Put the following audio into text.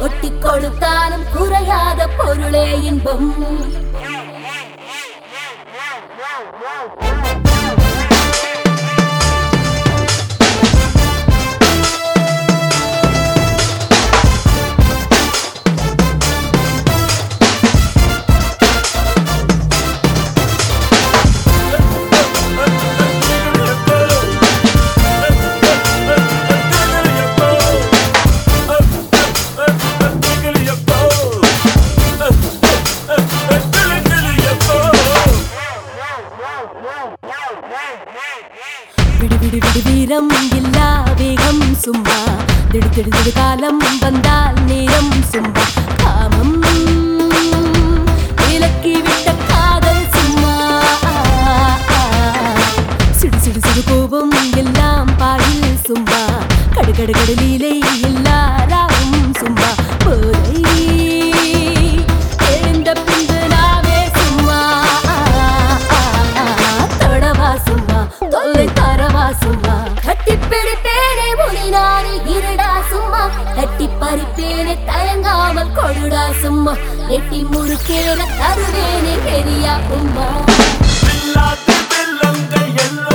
கொட்டி கொடுத்தாலும் குறையாத பொருளே இன்பம். விடு விடு விடு வீரம் இல்லா வேகம் சும்மா திடு திடு திடு காலம் வந்தால் நேரம் சும்மா காமம் விலக்கி விட்ட காதல் சும்மா சிடு சிடு சிடு கோபம் எல்லாம் பாயில் சும்மா கடுகடு கடலீலை எல்லாரும் சும்மா போதை எழுந்த பின்பு நாவே சும்மா தொடவா சும்மா தொல்லை தரவா சும்மா கட்டி பிடிப்பேனே முனினானே இருடா சும்மா கட்டி பறிப்பேனே தயங்காமல் கொடுடா சும்மா எட்டி முறுக்கேன தருவேனே பெரியா உம்மா. வெள்ளாட்டு வெள்ளங்கள் எல்லாம்